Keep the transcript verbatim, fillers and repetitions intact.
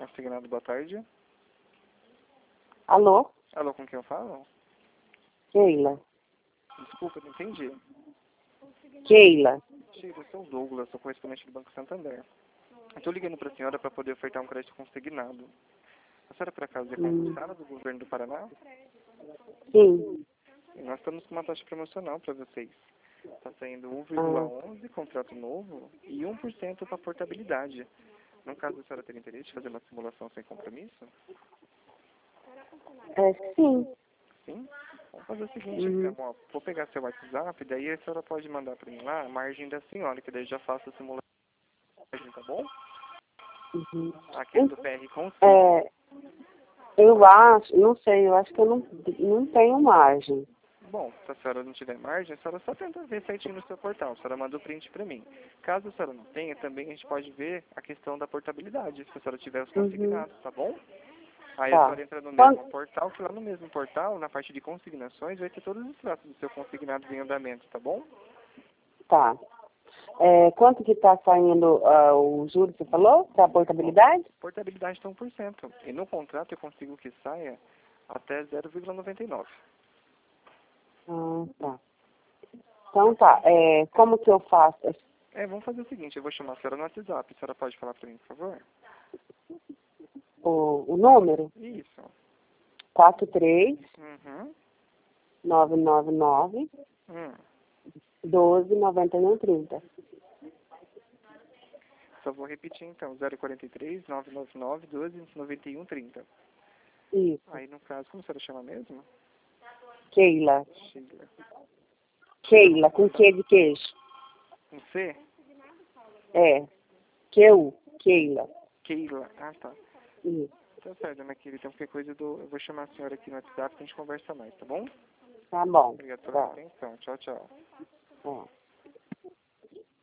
Consignado, boa tarde. Alô? Alô, com quem eu falo? Keila. Desculpa, não entendi. Keila. Tira, eu sou o Douglas, sou correspondente do Banco Santander. Eu estou ligando para a senhora para poder ofertar um crédito consignado. A senhora, por acaso, é concursada do governo do Paraná? Sim. E nós estamos com uma taxa promocional para vocês. Está saindo um vírgula onze, Ah. contrato novo, e um por cento para portabilidade. No caso, a senhora ter interesse de fazer uma simulação sem compromisso? É, sim. Sim? Vamos fazer o seguinte, Uhum. então, ó, vou pegar seu WhatsApp, daí a senhora pode mandar para mim lá a margem da senhora, que daí eu já faço a simulação, tá bom? Uhum. Aqui é do P R Consigo. É, eu acho, não sei, eu acho que eu não, não tenho margem. Bom, se a senhora não tiver margem, a senhora só tenta ver certinho no seu portal. A senhora manda o print para mim. Caso a senhora não tenha, também a gente pode ver a questão da portabilidade, se a senhora tiver os Uhum. consignados, tá bom? Aí a Tá. senhora entra no Quando- mesmo portal, que lá no mesmo portal, na parte de consignações, vai ter todos os tratos do seu consignado em andamento, tá bom? Tá. É, quanto que tá saindo ah, o juro que você falou? Pra portabilidade? Portabilidade está um por cento. E no contrato eu consigo que saia até zero vírgula noventa e nove. Ah, tá. Então tá. É, como que eu faço? É, vamos fazer o seguinte, eu vou chamar a senhora no WhatsApp. A senhora pode falar para mim, por favor? O, o número? Isso. quatro três Uhum. nove nove nove Hum. doze noventa e um trinta. Só vou repetir então, zero quarenta e três, nove nove nove, doze noventa e um trinta. Isso. Aí no caso, como a senhora chama mesmo? Keila. Sheila. Keila, com que de queijo? Com C? É. Keu. Keila. Keila. Ah, tá. Isso. Tá certo, dona Keila. Então qualquer coisa eu, dou, eu vou chamar a senhora aqui no WhatsApp e a gente conversa mais, tá bom? Tá bom. Obrigado pela Tá. atenção. Tchau, tchau. É.